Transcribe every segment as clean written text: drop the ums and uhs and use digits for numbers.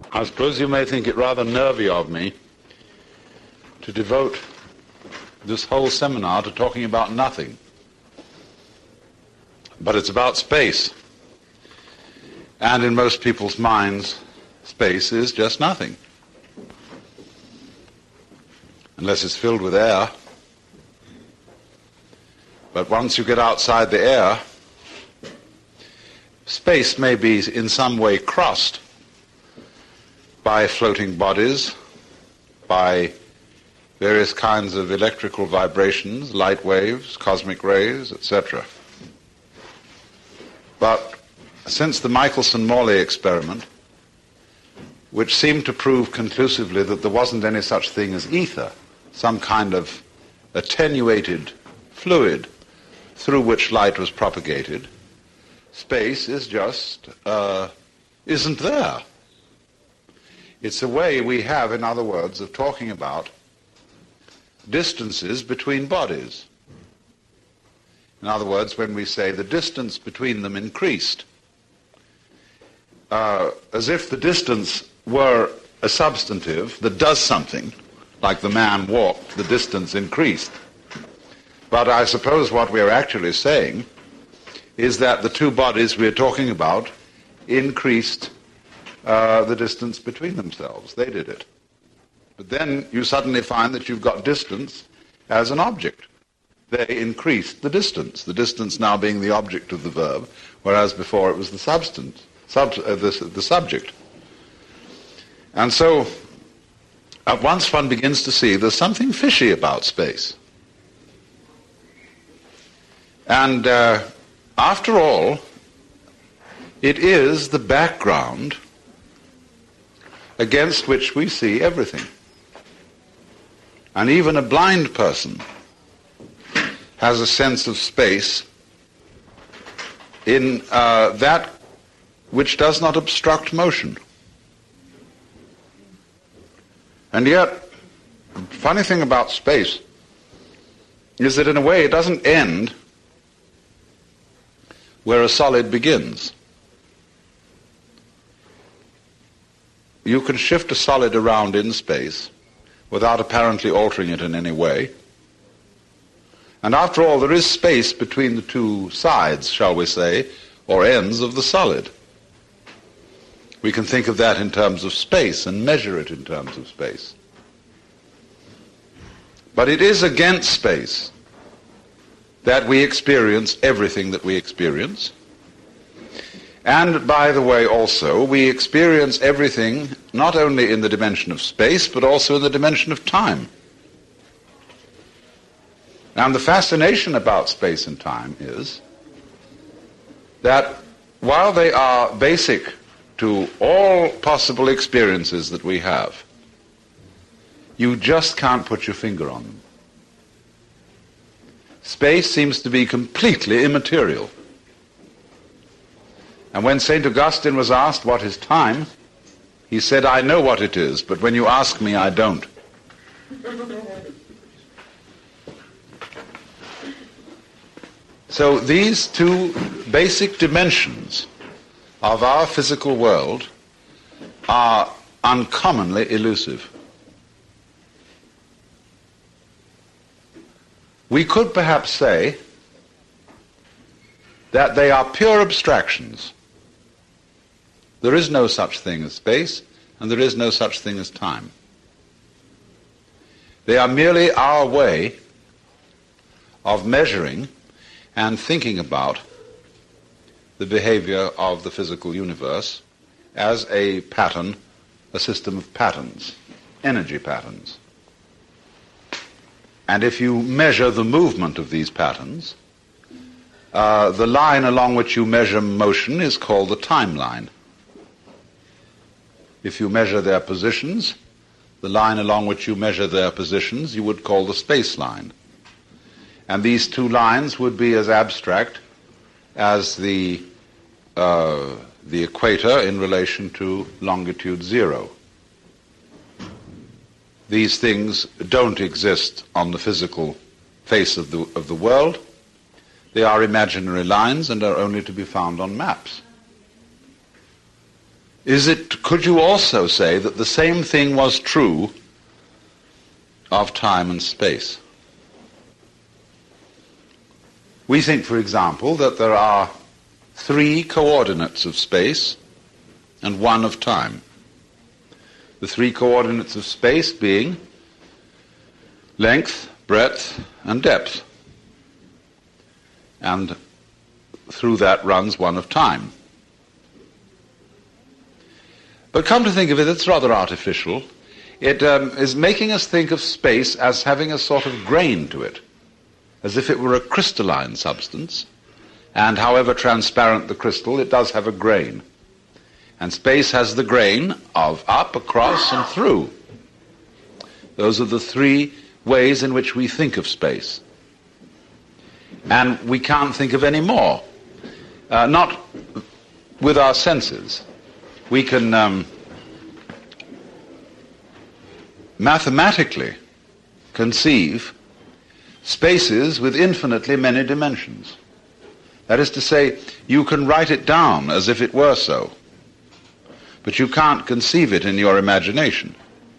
I suppose you may think it rather nervy of me to devote this whole seminar to talking about nothing. But it's about space. And in most people's minds, space is just nothing. Unless it's filled with air. But once you get outside the air, space may be in some way crossed by floating bodies, by various kinds of electrical vibrations, light waves, cosmic rays, etc. But since the Michelson-Morley experiment, which seemed to prove conclusively that there wasn't any such thing as ether, some kind of attenuated fluid through which light was propagated, space is just isn't there. It's a way we have, in other words, of talking about distances between bodies. In other words, when we say the distance between them increased, as if the distance were a substantive that does something, like the man walked, the distance increased. But I suppose what we're actually saying is that the two bodies we're talking about increased the distance between themselves. They did it. But then you suddenly find that you've got distance as an object. They increased the distance now being the object of the verb, whereas before it was the substance, the subject. And so at once one begins to see there's something fishy about space. And after all, it is the background against which we see everything. And even a blind person has a sense of space in that which does not obstruct motion. And yet, the funny thing about space is that in a way it doesn't end where a solid begins. You can shift a solid around in space without apparently altering it in any way. And after all, there is space between the two sides, shall we say, or ends of the solid. We can think of that in terms of space and measure it in terms of space. But it is against space that we experience everything that we experience. And, by the way, also, we experience everything not only in the dimension of space, but also in the dimension of time. And the fascination about space and time is that while they are basic to all possible experiences that we have, you just can't put your finger on them. Space seems to be completely immaterial. And when St. Augustine was asked what is time, he said, I know what it is, but when you ask me, I don't. So these two basic dimensions of our physical world are uncommonly elusive. We could perhaps say that they are pure abstractions. There is no such thing as space, and there is no such thing as time. They are merely our way of measuring and thinking about the behavior of the physical universe as a pattern, a system of patterns, energy patterns. And if you measure the movement of these patterns, the line along which you measure motion is called the timeline. If you measure their positions, the line along which you measure their positions you would call the space line. And these two lines would be as abstract as the equator in relation to longitude 0. These things don't exist on the physical face of the world. They are imaginary lines and are only to be found on maps. could you also say that the same thing was true of time and space? We think, for example, that there are 3 coordinates of space and 1 of time. The 3 coordinates of space being length, breadth, and depth. And through that runs 1 of time. But come to think of it, it's rather artificial. It is making us think of space as having a sort of grain to it, as if it were a crystalline substance, and however transparent the crystal, it does have a grain. And space has the grain of up, across, and through. Those are the 3 ways in which we think of space. And we can't think of any more. Not with our senses. We can mathematically conceive spaces with infinitely many dimensions. That is to say, you can write it down as if it were so, but you can't conceive it in your imagination.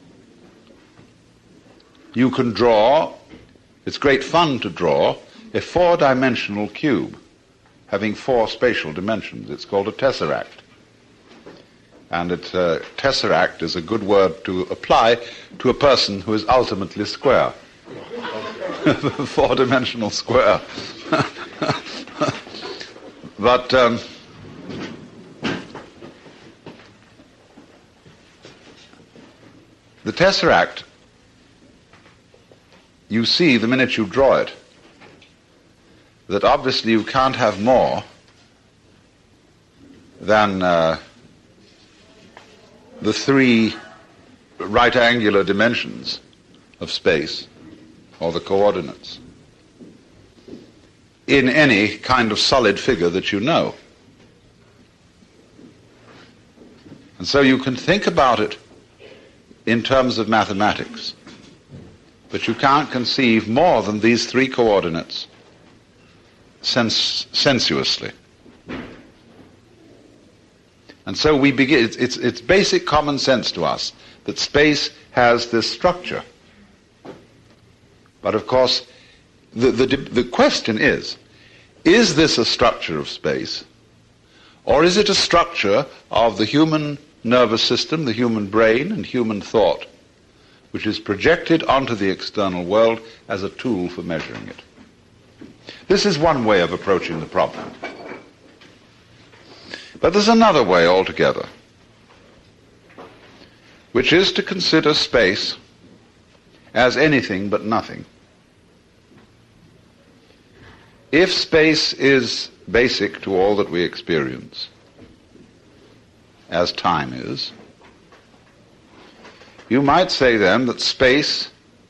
You can draw, it's great fun to draw, a 4-dimensional cube having 4 spatial dimensions. It's called a tesseract. And tesseract is a good word to apply to a person who is ultimately square. 4-dimensional square. But the tesseract, you see the minute you draw it, that obviously you can't have more than the 3 right-angular dimensions of space, or the coordinates, in any kind of solid figure that you know. And so you can think about it in terms of mathematics, but you can't conceive more than these 3 coordinates sensuously. And so we begin, it's basic common sense to us that space has this structure. But of course, the question is this a structure of space, or is it a structure of the human nervous system, the human brain, and human thought, which is projected onto the external world as a tool for measuring it? This is one way of approaching the problem. But there's another way altogether, which is to consider space as anything but nothing. If space is basic to all that we experience, as time is, you might say then that space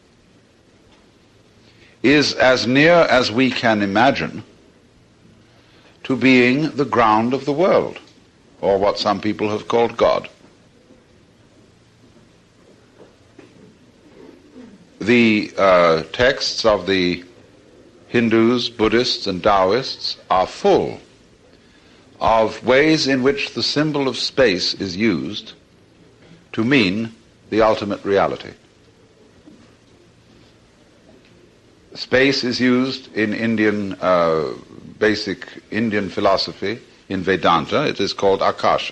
is as near as we can imagine to being the ground of the world, or what some people have called God. The texts of the Hindus, Buddhists, and Taoists are full of ways in which the symbol of space is used to mean the ultimate reality. Space is used in basic Indian philosophy, in Vedanta. It is called Akasha.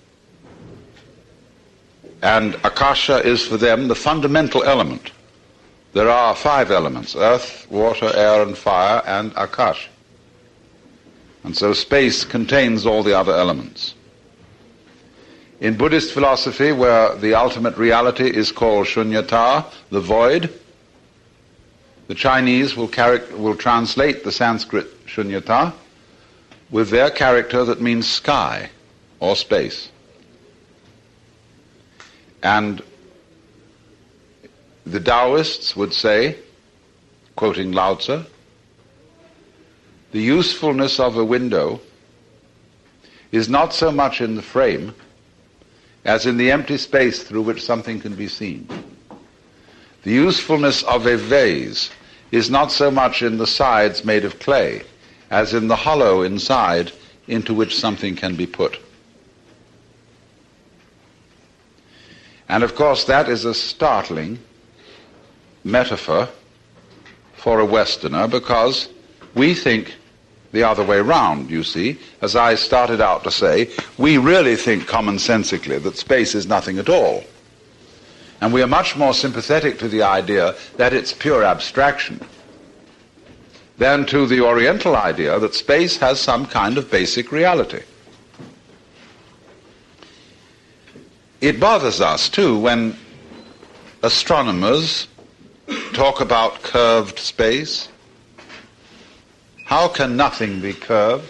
And Akasha is for them the fundamental element. There are 5 elements: earth, water, air, and fire, and Akasha. And so space contains all the other elements. In Buddhist philosophy, where the ultimate reality is called Shunyata, the void, the Chinese will translate the Sanskrit Shunyata with their character that means sky or space. And the Taoists would say, quoting Lao Tzu, the usefulness of a window is not so much in the frame as in the empty space through which something can be seen. The usefulness of a vase is not so much in the sides made of clay as in the hollow inside into which something can be put. And of course that is a startling metaphor for a Westerner, because we think the other way round, you see. As I started out to say, we really think commonsensically that space is nothing at all. And we are much more sympathetic to the idea that it's pure abstraction than to the Oriental idea that space has some kind of basic reality. It bothers us, too, when astronomers talk about curved space. How can nothing be curved?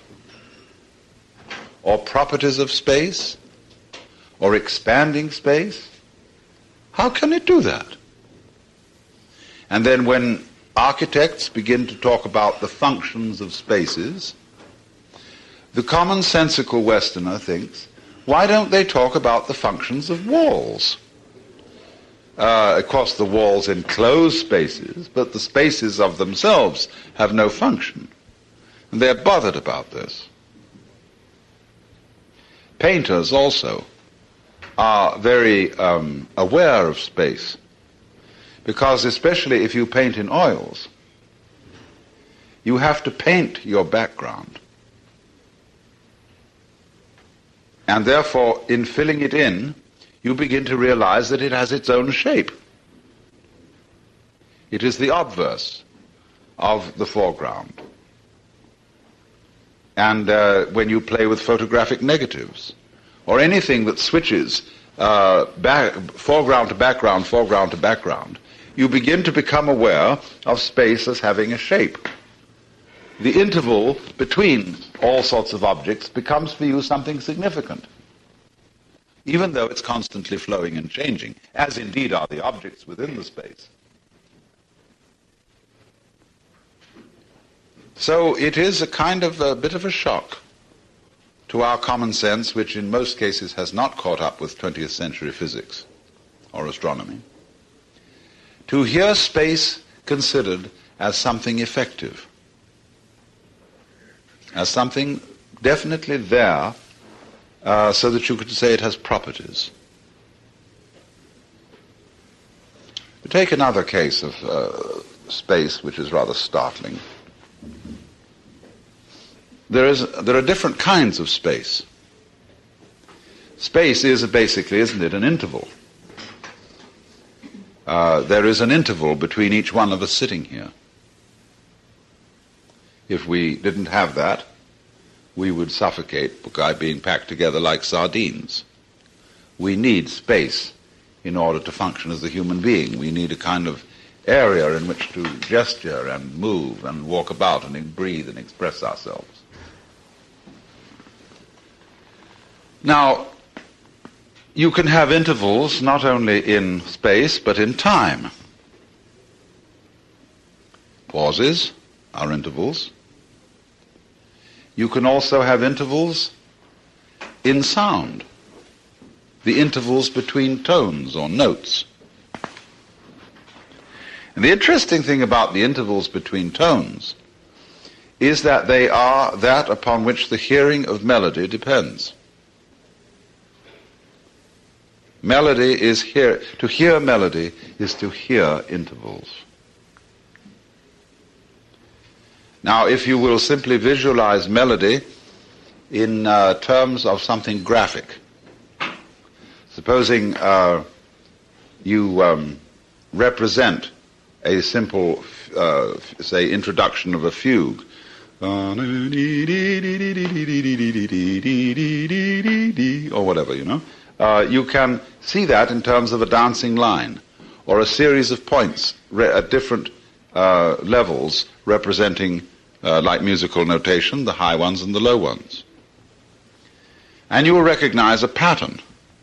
Or properties of space? Or expanding space? How can it do that? And then when architects begin to talk about the functions of spaces, the commonsensical Westerner thinks, why don't they talk about the functions of walls? Of course, the walls enclose spaces, but the spaces of themselves have no function. And they're bothered about this. Painters also are very aware of space, because especially if you paint in oils, you have to paint your background. And therefore, in filling it in, you begin to realize that it has its own shape. It is the obverse of the foreground. And when you play with photographic negatives, or anything that switches foreground to background, you begin to become aware of space as having a shape. The interval between all sorts of objects becomes for you something significant, even though it's constantly flowing and changing, as indeed are the objects within the space. So it is a kind of a bit of a shock to our common sense, which in most cases has not caught up with 20th century physics or astronomy, to hear space considered as something effective, as something definitely there, so that you could say it has properties. To take another case of space, which is rather startling. There are different kinds of space. Space is basically, isn't it, an interval. There is an interval between each one of us sitting here. If we didn't have that, we would suffocate by being packed together like sardines. We need space in order to function as a human being. We need a kind of area in which to gesture and move and walk about and breathe and express ourselves. Now, you can have intervals not only in space but in time. Pauses are intervals. You can also have intervals in sound, the intervals between tones or notes. And the interesting thing about the intervals between tones is that they are that upon which the hearing of melody depends. Melody is to hear melody is to hear intervals. Now, if you will simply visualize melody in terms of something graphic, supposing you represent a simple, say, introduction of a fugue, or whatever, you can see that in terms of a dancing line, or a series of points at different levels representing, like musical notation, the high ones and the low ones. And you will recognize a pattern.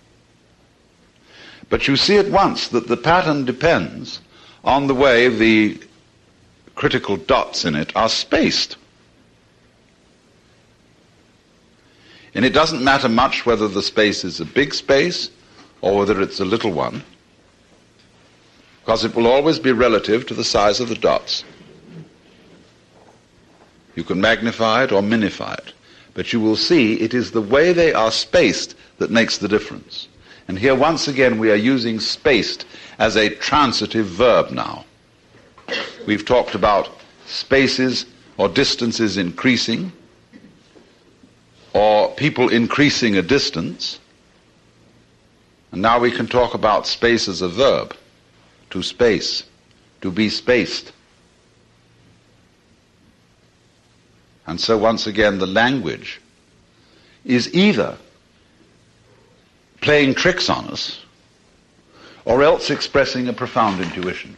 But you see at once that the pattern depends on the way the critical dots in it are spaced. And it doesn't matter much whether the space is a big space or whether it's a little one, because it will always be relative to the size of the dots. You can magnify it or minify it, but you will see it is the way they are spaced that makes the difference. And here once again we are using spaced as a transitive verb now. We've talked about spaces or distances increasing, or people increasing a distance. And now we can talk about space as a verb, to space, to be spaced. And so once again the language is either playing tricks on us or else expressing a profound intuition.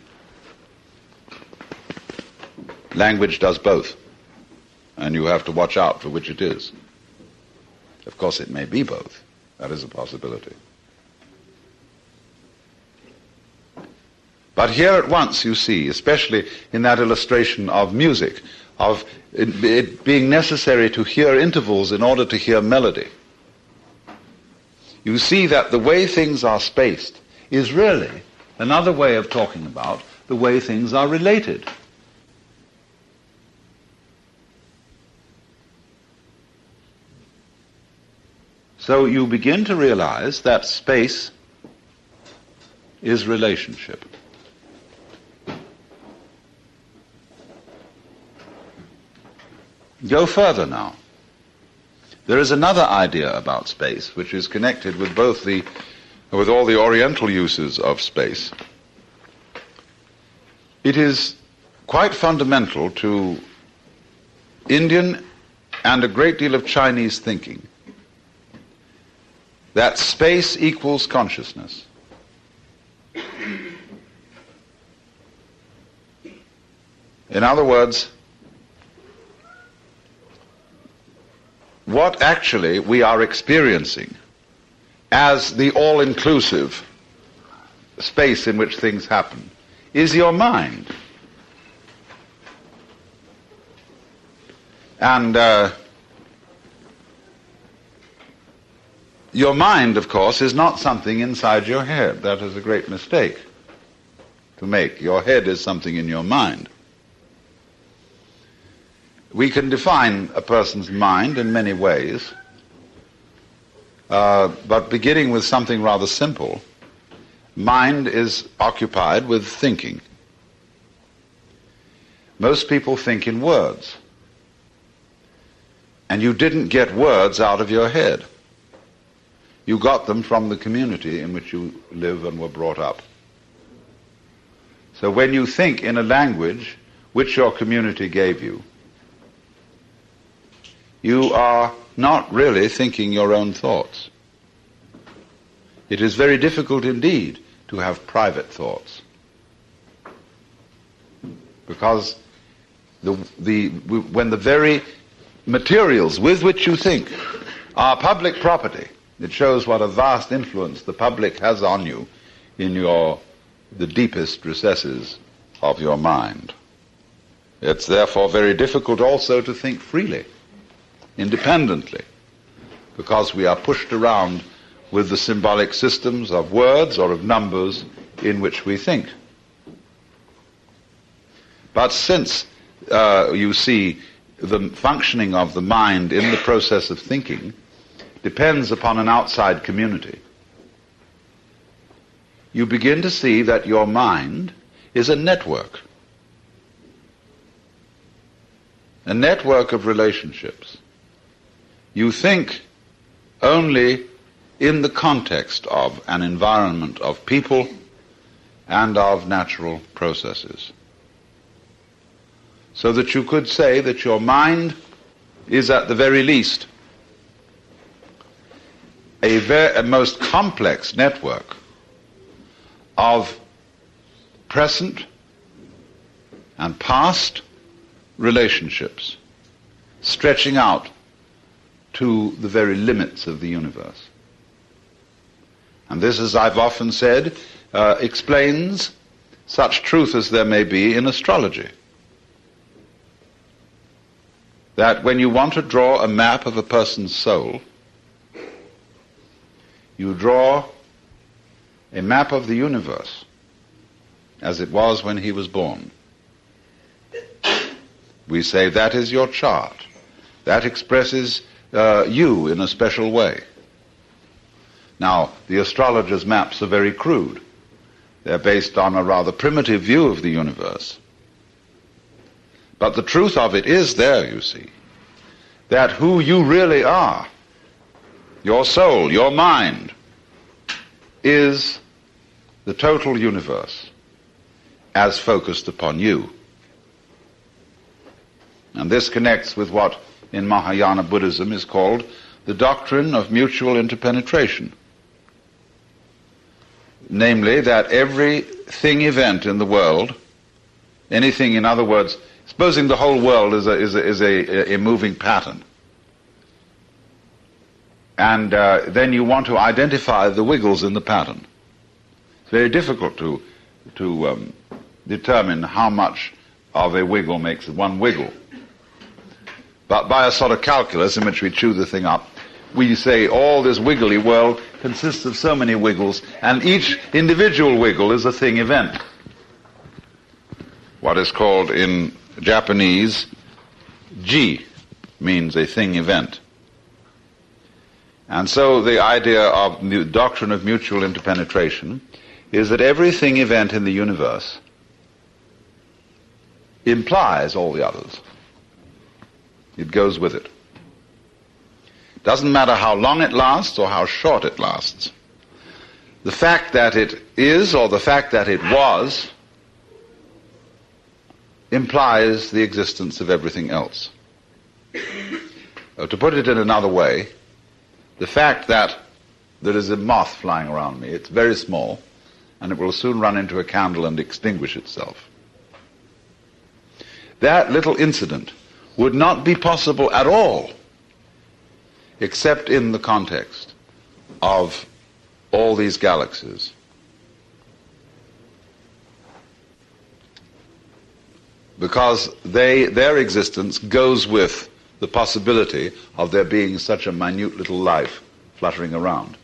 Language does both, and you have to watch out for which it is. Of course it may be both. That is a possibility. But here at once you see, especially in that illustration of music, of it being necessary to hear intervals in order to hear melody, you see that the way things are spaced is really another way of talking about the way things are related. So you begin to realize that space is relationship. Go further now. There is another idea about space which is connected with with all the Oriental uses of space. It is quite fundamental to Indian and a great deal of Chinese thinking that space equals consciousness. In other words, what actually we are experiencing as the all-inclusive space in which things happen is your mind. And your mind, of course, is not something inside your head. That is a great mistake to make. Your head is something in your mind. We can define a person's mind in many ways, but beginning with something rather simple, mind is occupied with thinking. Most people think in words, and you didn't get words out of your head. You got them from the community in which you live and were brought up. So when you think in a language which your community gave you, you are not really thinking your own thoughts. It is very difficult indeed to have private thoughts, because when the very materials with which you think are public property, it shows what a vast influence the public has on you in the deepest recesses of your mind. It's therefore very difficult also to think freely, independently, because we are pushed around with the symbolic systems of words or of numbers in which we think. But since you see the functioning of the mind in the process of thinking depends upon an outside community, you begin to see that your mind is a network of relationships. You think only in the context of an environment of people and of natural processes. So that you could say that your mind is at the very least a most complex network of present and past relationships stretching out to the very limits of the universe. And this, as I've often said, explains such truth as there may be in astrology. That when you want to draw a map of a person's soul, you draw a map of the universe as it was when he was born. We say that is your chart. That expresses you in a special way. Now, the astrologers' maps are very crude. They're based on a rather primitive view of the universe. But the truth of it is there, you see, that who you really are, your soul, your mind, is the total universe as focused upon you. And this connects with what in Mahayana Buddhism is called the doctrine of mutual interpenetration. Namely, that every thing event in the world, anything, in other words, supposing the whole world is a moving pattern, and then you want to identify the wiggles in the pattern. It's very difficult to determine how much of a wiggle makes one wiggle. But by a sort of calculus in which we chew the thing up, we say all this wiggly world consists of so many wiggles, and each individual wiggle is a thing event. What is called in Japanese, ji, means a thing event. And so the idea of the doctrine of mutual interpenetration is that every thing event in the universe implies all the others. It goes with it. Doesn't matter how long it lasts or how short it lasts. The fact that it is or the fact that it was implies the existence of everything else. To put it in another way, the fact that there is a moth flying around me, it's very small, and it will soon run into a candle and extinguish itself. That little incident would not be possible at all except in the context of all these galaxies. Because their existence goes with the possibility of there being such a minute little life fluttering around.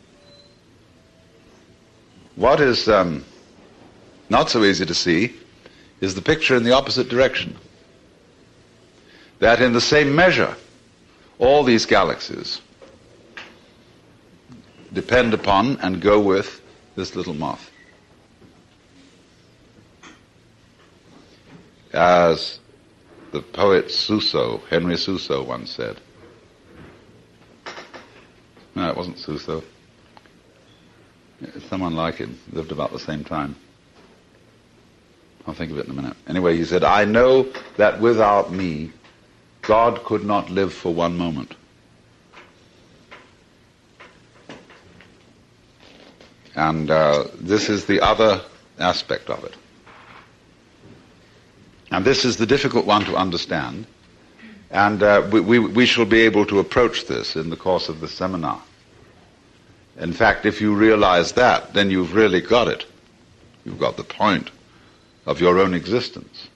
What is not so easy to see is the picture in the opposite direction. That in the same measure, all these galaxies depend upon and go with this little moth. As the poet Suso, Henry Suso, once said. No, it wasn't Suso. Someone like him, lived about the same time. I'll think of it in a minute. Anyway, he said, I know that without me, God could not live for one moment. And this is the other aspect of it. And this is the difficult one to understand. And we shall be able to approach this in the course of the seminar. In fact, if you realize that, then you've really got it. You've got the point of your own existence.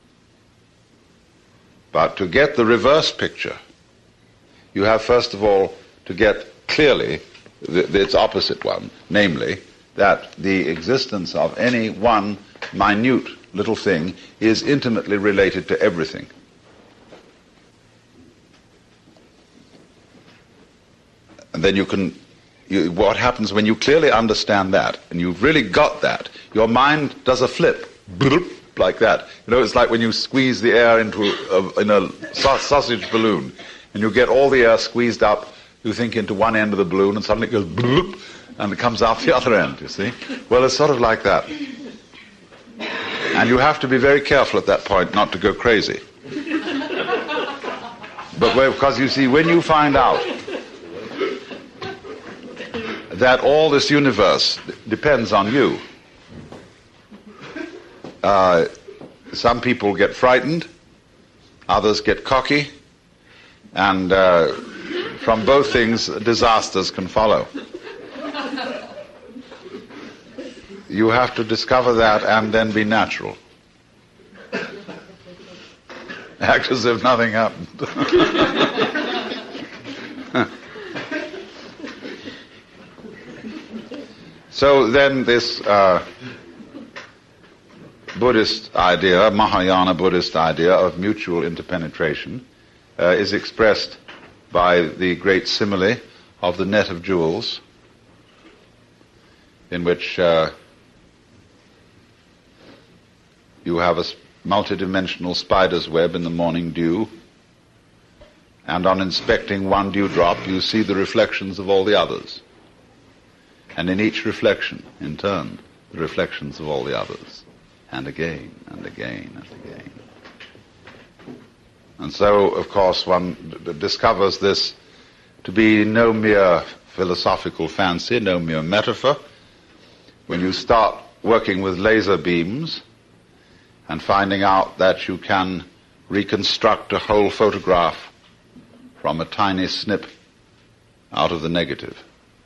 But to get the reverse picture, you have first of all to get clearly its opposite one, namely that the existence of any one minute little thing is intimately related to everything. And then what happens when you clearly understand that, and you've really got that, your mind does a flip, like that. You know, it's like when you squeeze the air into a sausage balloon, and you get all the air squeezed up, you think, into one end of the balloon, and suddenly it goes bloop, and it comes out the other end, you see. Well, it's sort of like that. And you have to be very careful at that point not to go crazy. But because, you see, when you find out that all this universe depends on you, some people get frightened, others get cocky, and from both things, disasters can follow. You have to discover that and then be natural. Act as if nothing happened. So then this Buddhist idea, Mahayana Buddhist idea of mutual interpenetration is expressed by the great simile of the net of jewels, in which you have a multidimensional spider's web in the morning dew, and on inspecting one dewdrop you see the reflections of all the others, and in each reflection, in turn, the reflections of all the others, and again, and again, and again. And so, of course, one discovers this to be no mere philosophical fancy, no mere metaphor. When you start working with laser beams and finding out that you can reconstruct a whole photograph from a tiny snip out of the negative.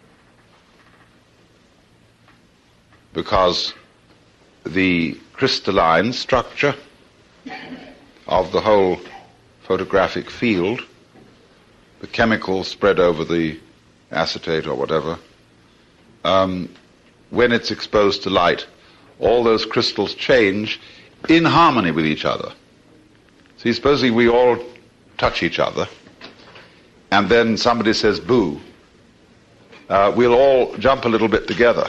Because the crystalline structure of the whole photographic field, the chemicals spread over the acetate or whatever, when it's exposed to light, all those crystals change in harmony with each other. See, supposing we all touch each other, and then somebody says boo, we'll all jump a little bit together.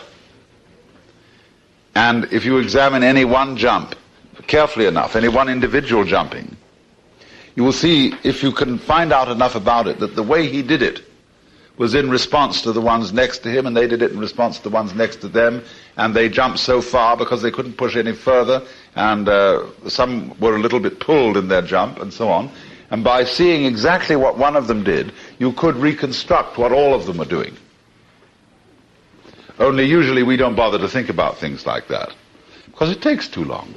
And if you examine any one jump carefully enough, any one individual jumping, you will see, if you can find out enough about it, that the way he did it was in response to the ones next to him, and they did it in response to the ones next to them, and they jumped so far because they couldn't push any further, and some were a little bit pulled in their jump, and so on. And by seeing exactly what one of them did, you could reconstruct what all of them were doing. Only usually we don't bother to think about things like that, because it takes too long.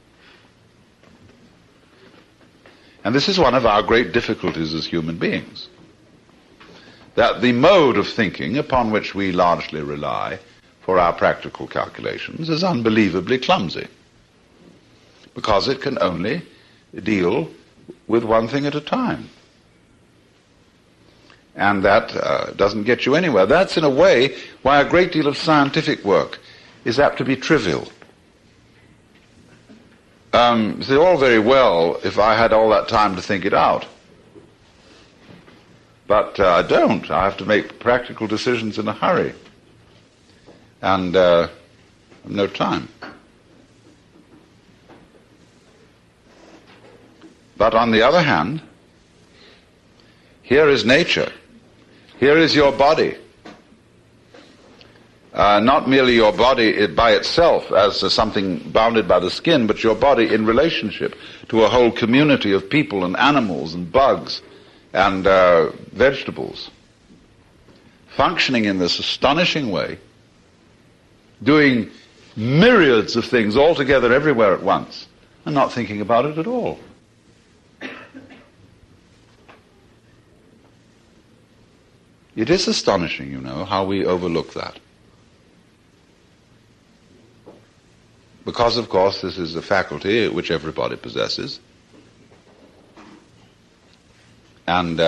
And this is one of our great difficulties as human beings, that the mode of thinking upon which we largely rely for our practical calculations is unbelievably clumsy, because it can only deal with one thing at a time. And that doesn't get you anywhere. That's in a way why a great deal of scientific work is apt to be trivial. It's all very well if I had all that time to think it out. But I don't. I have to make practical decisions in a hurry. And I have no time. But on the other hand, here is nature. Here is your body. Not merely your body by itself as something bounded by the skin, but your body in relationship to a whole community of people and animals and bugs and vegetables, functioning in this astonishing way, doing myriads of things all together everywhere at once, and not thinking about it at all. It is astonishing, you know, how we overlook that. Because, of course, this is a faculty which everybody possesses. And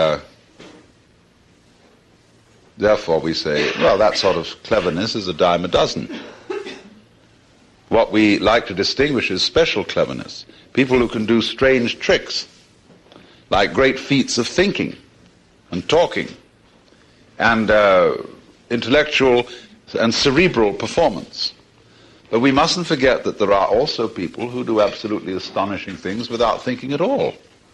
therefore we say, well, that sort of cleverness is a dime a dozen. What we like to distinguish is special cleverness. People who can do strange tricks, like great feats of thinking and talking and intellectual and cerebral performance. But we mustn't forget that there are also people who do absolutely astonishing things without thinking at all.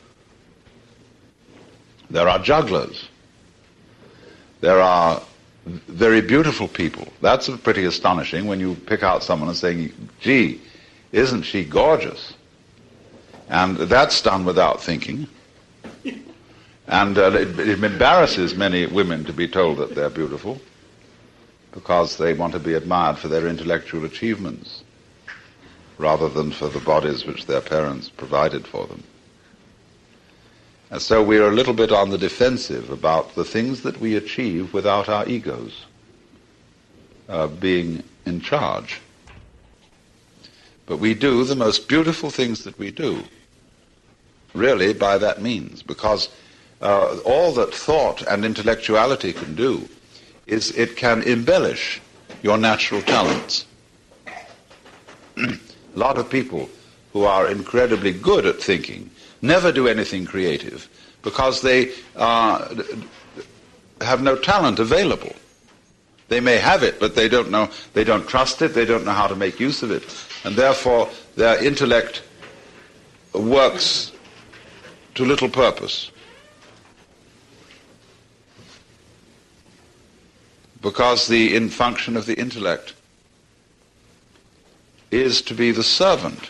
There are jugglers. There are very beautiful people. That's pretty astonishing when you pick out someone and saying, gee, isn't she gorgeous? And that's done without thinking. And it embarrasses many women to be told that they're beautiful, because they want to be admired for their intellectual achievements rather than for the bodies which their parents provided for them. And so we are a little bit on the defensive about the things that we achieve without our egos being in charge. But we do the most beautiful things that we do, really, by that means, because all that thought and intellectuality can do is it can embellish your natural talents. A lot of people who are incredibly good at thinking never do anything creative because they have no talent available. They may have it, but they don't know, they don't trust it, they don't know how to make use of it. And therefore, their intellect works to little purpose. Because the function of the intellect is to be the servant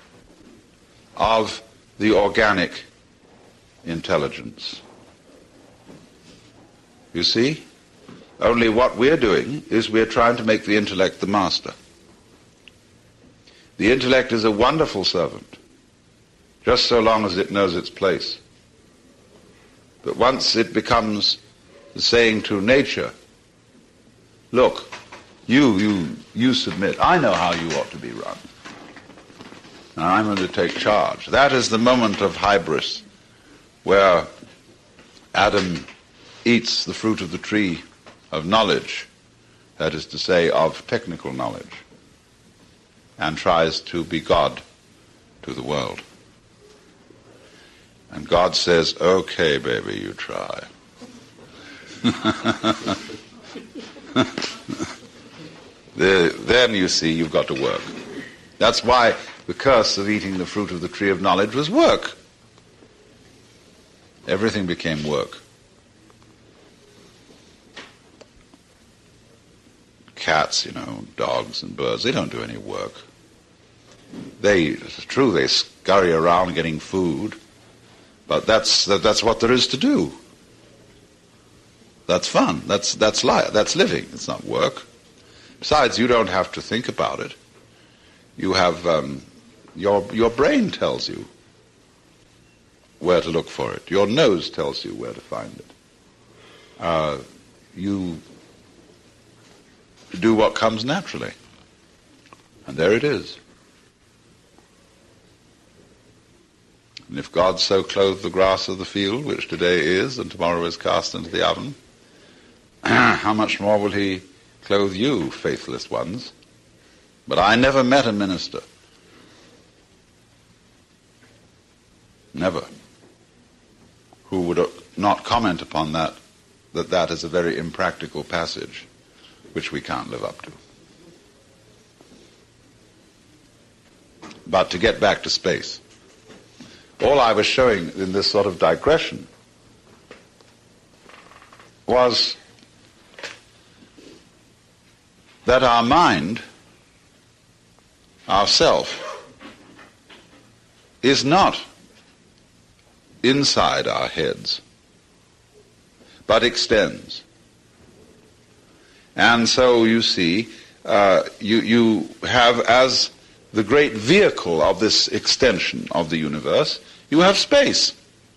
of the organic intelligence. You see? Only what we're doing is we're trying to make the intellect the master. The intellect is a wonderful servant, just so long as it knows its place. But once it becomes saying to nature, look, you submit. I know how you ought to be run. And I'm going to take charge. That is the moment of hybris, where Adam eats the fruit of the tree of knowledge, that is to say, of technical knowledge, and tries to be God to the world. And God says, okay, baby, you try. Then you see you've got to work. That's why the curse of eating the fruit of the tree of knowledge was work. Everything became work. Cats, dogs and birds, they don't do any work. It's true, they scurry around getting food, but that's what there is to do. That's fun. That's life. That's living. It's not work. Besides, you don't have to think about it. You have your brain tells you where to look for it. Your nose tells you where to find it. You do what comes naturally, and there it is. And if God so clothed the grass of the field, which today is and tomorrow is cast into the oven, how much more will he clothe you, faithless ones? But I never met a minister, never, who would not comment upon that is a very impractical passage which we can't live up to. But to get back to space, all I was showing in this sort of digression was that our mind, ourself, is not inside our heads, but extends. And so you see, you have as the great vehicle of this extension of the universe, you have space.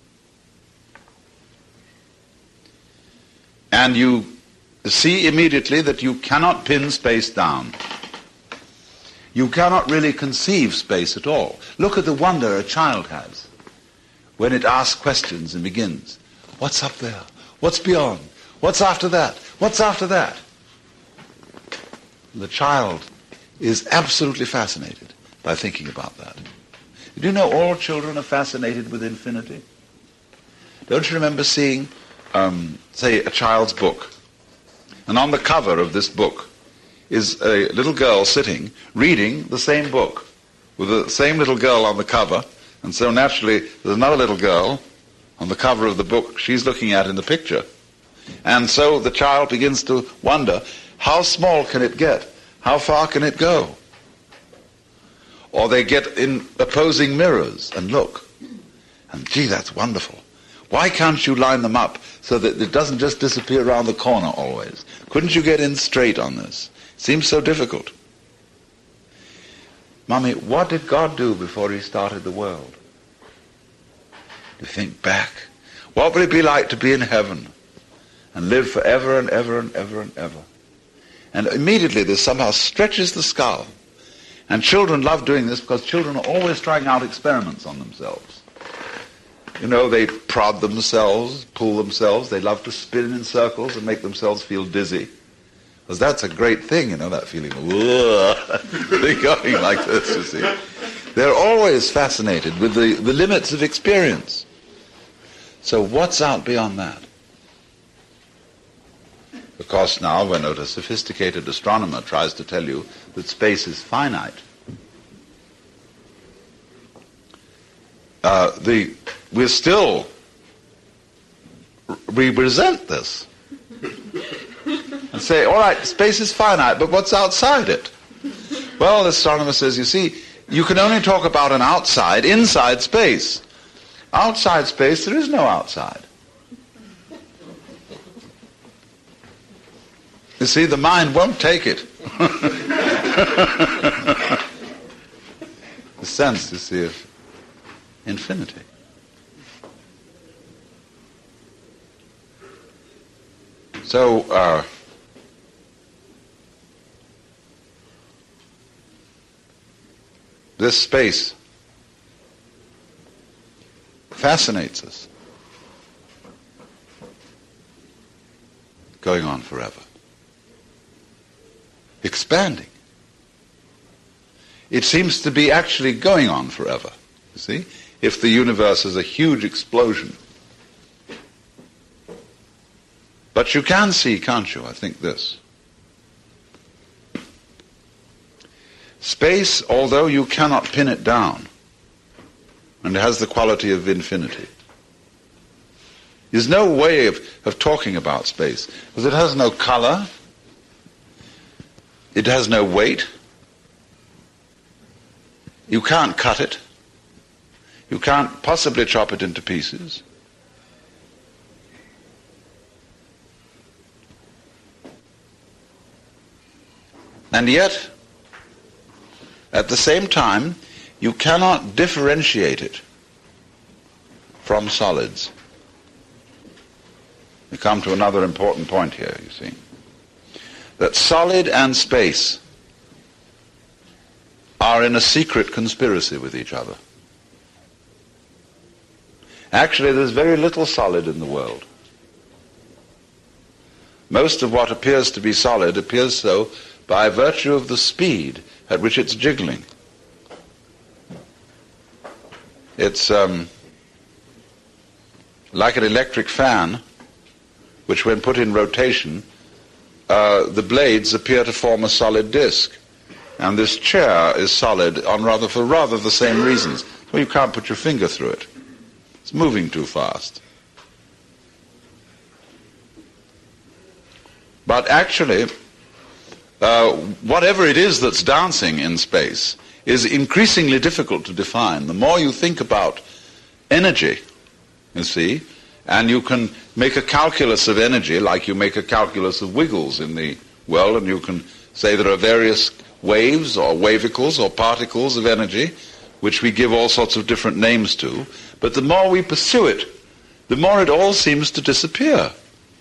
And you see immediately that you cannot pin space down. You cannot really conceive space at all. Look at the wonder a child has when it asks questions and begins. What's up there? What's beyond? What's after that? What's after that? The child is absolutely fascinated by thinking about that. Do you know all children are fascinated with infinity? Don't you remember seeing, say, a child's book? And on the cover of this book is a little girl sitting, reading the same book, with the same little girl on the cover, and so naturally there's another little girl on the cover of the book she's looking at in the picture. And so the child begins to wonder, how small can it get? How far can it go? Or they get in opposing mirrors and look. And gee, that's wonderful. Why can't you line them up so that it doesn't just disappear around the corner always? Couldn't you get in straight on this? It seems so difficult. Mommy, what did God do before he started the world? You think back. What would it be like to be in heaven and live forever and ever and ever and ever? And immediately this somehow stretches the skull. And children love doing this because children are always trying out experiments on themselves. They prod themselves, pull themselves. They love to spin in circles and make themselves feel dizzy. Because that's a great thing, that feeling. They're going like this, you see. They're always fascinated with the limits of experience. So what's out beyond that? Of course, now when a sophisticated astronomer tries to tell you that space is finite, we resent this and say, all right, space is finite, but what's outside it? Well, the astronomer says, you see, you can only talk about an outside inside space. Outside space, there is no outside. You see, the mind won't take it. The sense, you see, of infinity. So, this space fascinates us, going on forever, expanding. It seems to be actually going on forever, you see, if the universe is a huge explosion. But you can see, can't you, I think this. Space, although you cannot pin it down, and it has the quality of infinity, there's no way of talking about space, because it has no color, it has no weight, you can't cut it, you can't possibly chop it into pieces. And yet, at the same time, you cannot differentiate it from solids. We come to another important point here, you see. That solid and space are in a secret conspiracy with each other. Actually, there's very little solid in the world. Most of what appears to be solid appears so by virtue of the speed at which it's jiggling. It's like an electric fan, which when put in rotation, the blades appear to form a solid disc. And this chair is solid for rather the same reasons. Well, you can't put your finger through it. It's moving too fast. But actually, whatever it is that's dancing in space is increasingly difficult to define. The more you think about energy, you see, and you can make a calculus of energy like you make a calculus of wiggles in the world, and you can say there are various waves or wavicles or particles of energy which we give all sorts of different names to, but the more we pursue it, the more it all seems to disappear.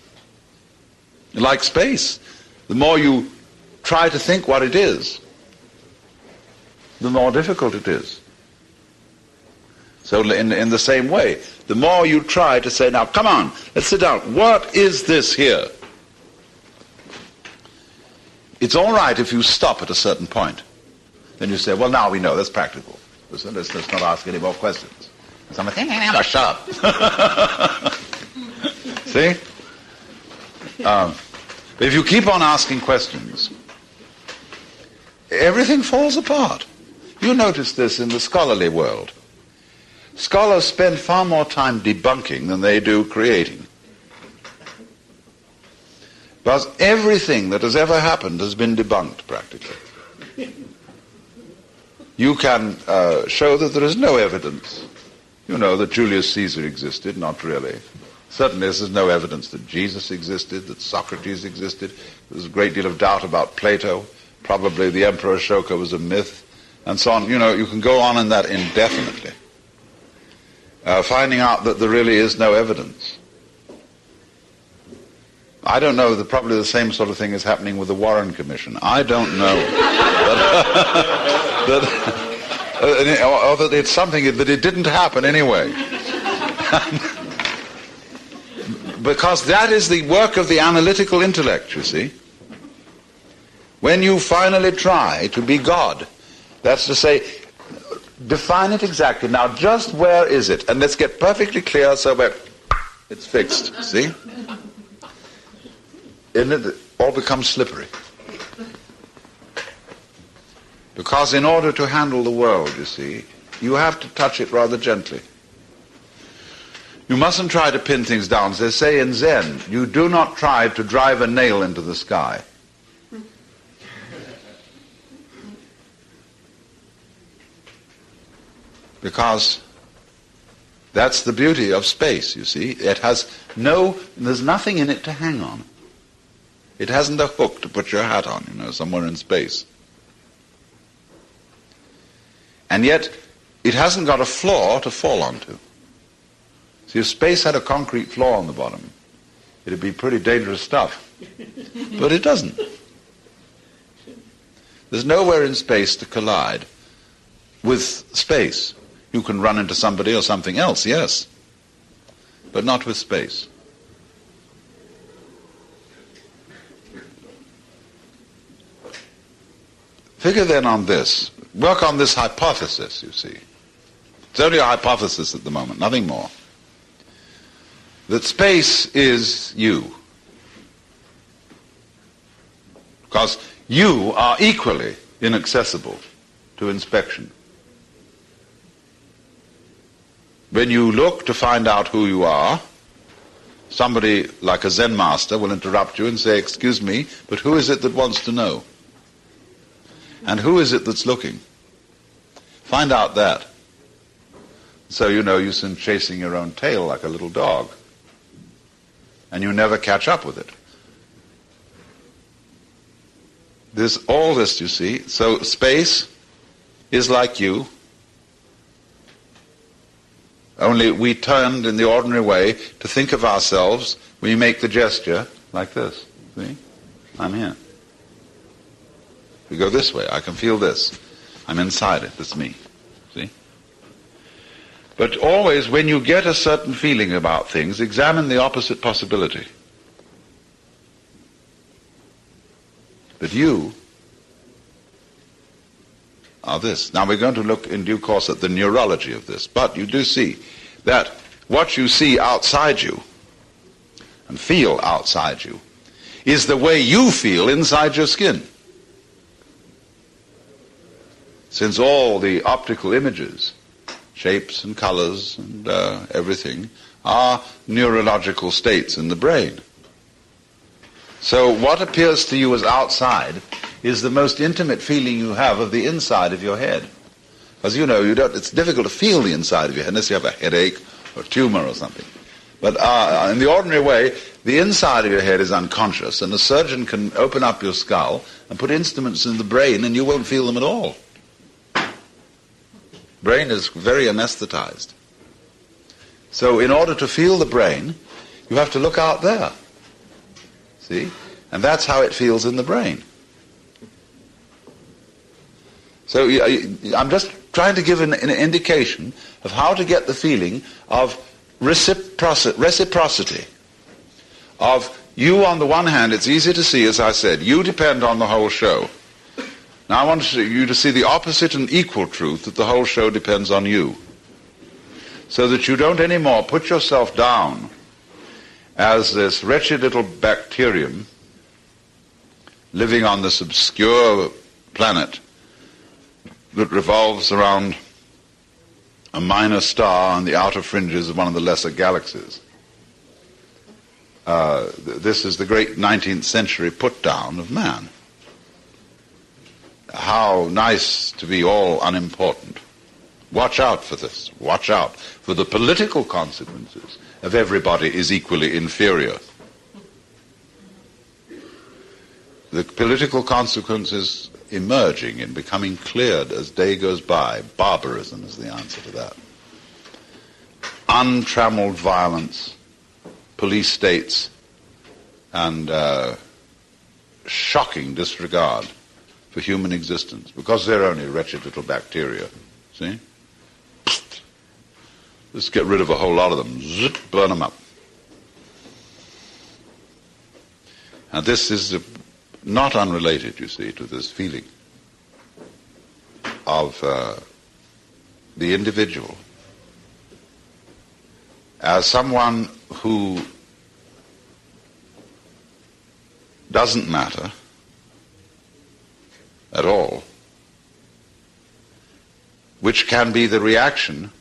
Like space, the more you try to think what it is, the more difficult it is. So in the same way, the more you try to say, now come on, let's sit down, what is this here? It's all right if you stop at a certain point. Then you say, well, now we know, that's practical. Let's not ask any more questions. Someone say, shut up. See? But if you keep on asking questions, everything falls apart. You notice this in the scholarly world. Scholars spend far more time debunking than they do creating. Because everything that has ever happened has been debunked, practically. You can show that there is no evidence. You know that Julius Caesar existed, not really. Certainly there's no evidence that Jesus existed, that Socrates existed. There's a great deal of doubt about Plato. Probably the Emperor Ashoka was a myth, and so on. You know, you can go on in that indefinitely. Finding out that there really is no evidence. I don't know, that probably the same sort of thing is happening with the Warren Commission. I don't know. Or that it's something that it didn't happen anyway. Because that is the work of the analytical intellect, you see. When you finally try to be God, that's to say, define it exactly. Now, just where is it? And let's get perfectly clear so that it's fixed, see? it all becomes slippery. Because in order to handle the world, you see, you have to touch it rather gently. You mustn't try to pin things down. As they say in Zen, you do not try to drive a nail into the sky. Because that's the beauty of space, you see. There's nothing in it to hang on. It hasn't a hook to put your hat on, somewhere in space. And yet, it hasn't got a floor to fall onto. See, if space had a concrete floor on the bottom, it'd be pretty dangerous stuff. But it doesn't. There's nowhere in space to collide with space. You can run into somebody or something else, yes, but not with space. Figure then on this. Work on this hypothesis, you see. It's only a hypothesis at the moment, nothing more. That space is you. Because you are equally inaccessible to inspection. When you look to find out who you are, somebody like a Zen master will interrupt you and say, "Excuse me, but who is it that wants to know? And who is it that's looking?" Find out that. So you're chasing your own tail like a little dog. And you never catch up with it. There's all this, you see. So space is like you. Only we turned in the ordinary way to think of ourselves. We make the gesture like this. See? I'm here. We go this way. I can feel this. I'm inside it. It's me. See? But always when you get a certain feeling about things, examine the opposite possibility. That you are this. Now we're going to look in due course at the neurology of this, but you do see that what you see outside you and feel outside you is the way you feel inside your skin. Since all the optical images, shapes and colors and everything, are neurological states in the brain. So what appears to you as outside is the most intimate feeling you have of the inside of your head. As you know, it's difficult to feel the inside of your head unless you have a headache or a tumor or something. But in the ordinary way, the inside of your head is unconscious, and a surgeon can open up your skull and put instruments in the brain and you won't feel them at all. Brain is very anesthetized. So in order to feel the brain, you have to look out there. See? And that's how it feels in the brain. So I'm just trying to give an indication of how to get the feeling of reciprocity. Of you on the one hand, it's easy to see, as I said, you depend on the whole show. Now I want you to see the opposite and equal truth, that the whole show depends on you. So that you don't anymore put yourself down as this wretched little bacterium living on this obscure planet that revolves around a minor star on the outer fringes of one of the lesser galaxies. This is the great 19th century put-down of man. How nice to be all unimportant. Watch out for this. Watch out for the political consequences of everybody is equally inferior. The political consequences emerging and becoming cleared as day goes by. Barbarism is the answer to that. Untrammeled violence, police states, and shocking disregard for human existence, because they're only wretched little bacteria. See? Let's get rid of a whole lot of them. Zip, burn them up. And this is not unrelated, you see, to this feeling of the individual as someone who doesn't matter at all, which can be the reaction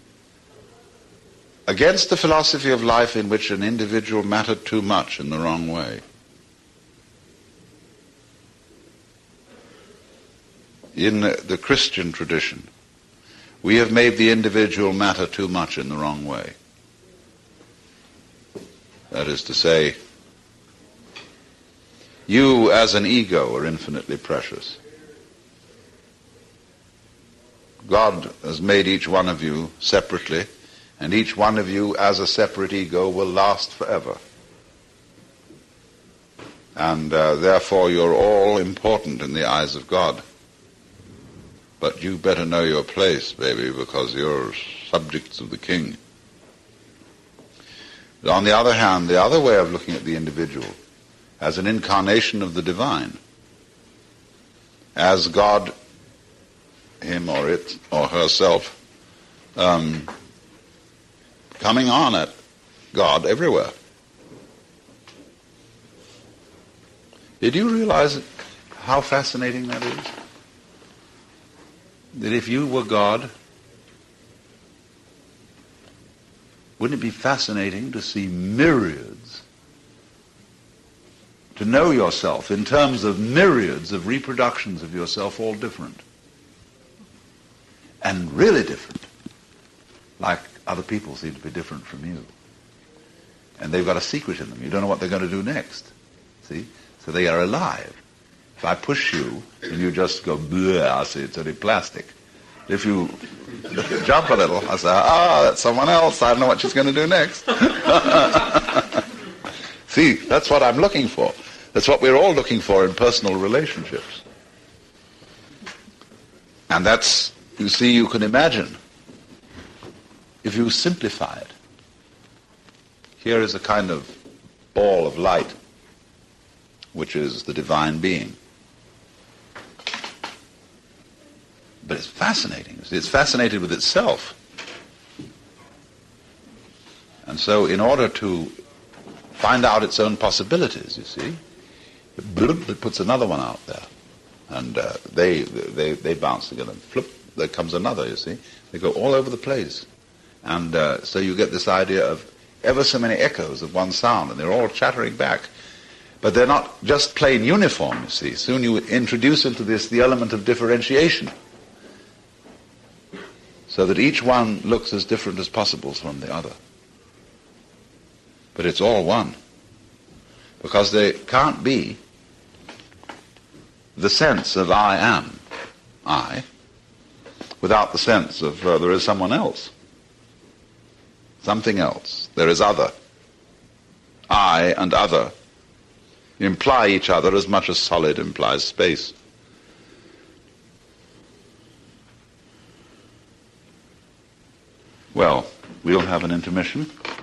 against the philosophy of life in which an individual mattered too much in the wrong way. In the Christian tradition, we have made the individual matter too much in the wrong way. That is to say, you as an ego are infinitely precious. God has made each one of you separately, and each one of you as a separate ego will last forever. And therefore you're all important in the eyes of God. But you better know your place, baby, because you're subjects of the king. But on the other hand, the other way of looking at the individual as an incarnation of the divine, as God, him or it or herself, coming on at God everywhere. Did you realize how fascinating that is? That if you were God, wouldn't it be fascinating to see myriads, to know yourself in terms of myriads of reproductions of yourself, all different? And really different. Like other people seem to be different from you. And they've got a secret in them. You don't know what they're going to do next. See? So they are alive. If I push you and you just go, bleh, I see it's only plastic. If you jump a little, I say, that's someone else. I don't know what she's going to do next. See, that's what I'm looking for. That's what we're all looking for in personal relationships. And that's, you see, you can imagine, if you simplify it, here is a kind of ball of light, which is the divine being. But it's fascinating. It's fascinated with itself. And so in order to find out its own possibilities, you see, it puts another one out there. And they bounce together. Flip, there comes another, you see. They go all over the place. And so you get this idea of ever so many echoes of one sound, and they're all chattering back. But they're not just plain uniform, you see. Soon you introduce into this the element of differentiation, so that each one looks as different as possible from the other. But it's all one. Because there can't be the sense of I am, I, without the sense of there is someone else. Something else. There is other. I and other imply each other as much as solid implies space. Well, we'll have an intermission.